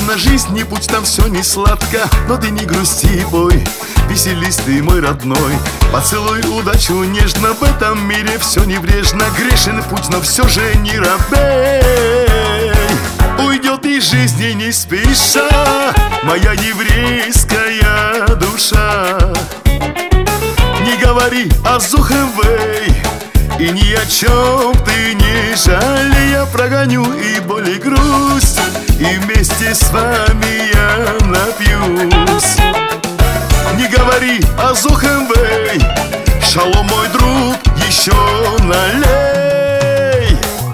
Конечно, жизнь не путь, там все не сладко, но ты не грусти, бой, веселись ты, мой родной. Поцелуй удачу нежно, в этом мире все небрежно. Грешен путь, но все же не робей. Уйдет из жизни не спеша моя еврейская душа. Не говори о Зухевей, и ни о чем ты не жалей. Я прогоню и боль, и грусть, и вместе с вами я напьюсь. Не говори о Зухевей, шалом, мой друг, еще налей.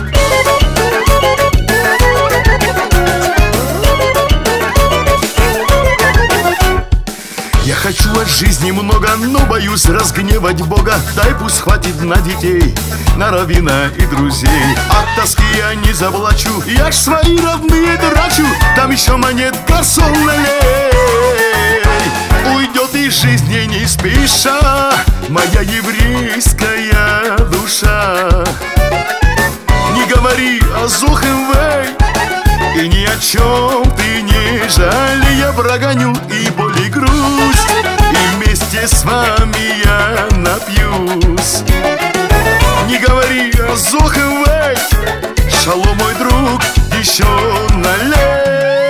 Я хочу от жизни много, но боюсь разгневать Бога. Дай пусть хватит на детей, на раввина и друзей. От тоски я не заплачу, я ж свои родные трачу. Там еще монет гарсон налей. Уйдет из жизни не спеша моя еврейская душа. Не говори о Зухевей, и ни о чем ты не жаль. Я прогоню и боль, и грусть, и вместе с вами я напьюсь. Не говори о Зухевей, шалом, мой друг, еще налей.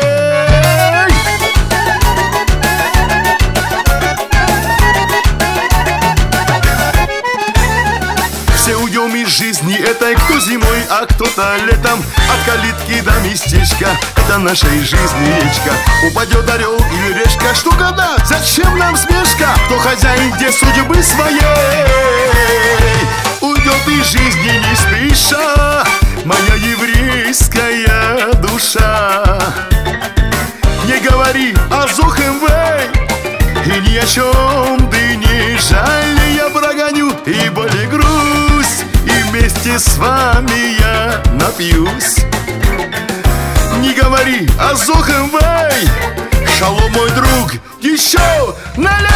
Все уйдем из жизни этой, кто зимой, а кто-то летом. От калитки до местечка, это нашей жизни речка. Упадет орел или решка, что гадать, зачем нам смешка? Кто хозяин, где судьбы своей? Уйдет из жизни не спеша моя еврейская душа. Не говори о Зухевей, и ни о чем ты не жаль. Я прогоню и боль, и грусть, и вместе с вами я напьюсь. Не говори о Зухевей, шалом, мой друг, еще налей.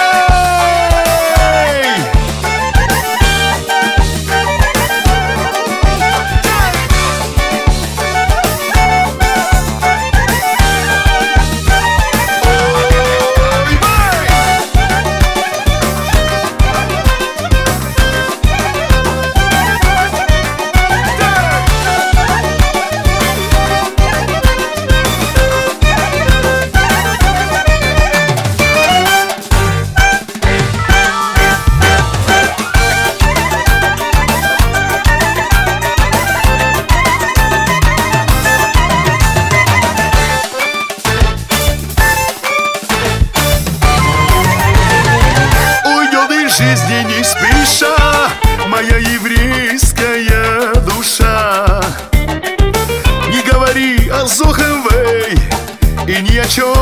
Жизни не спеша моя еврейская душа. Не говори о Зухевей, и ни о чем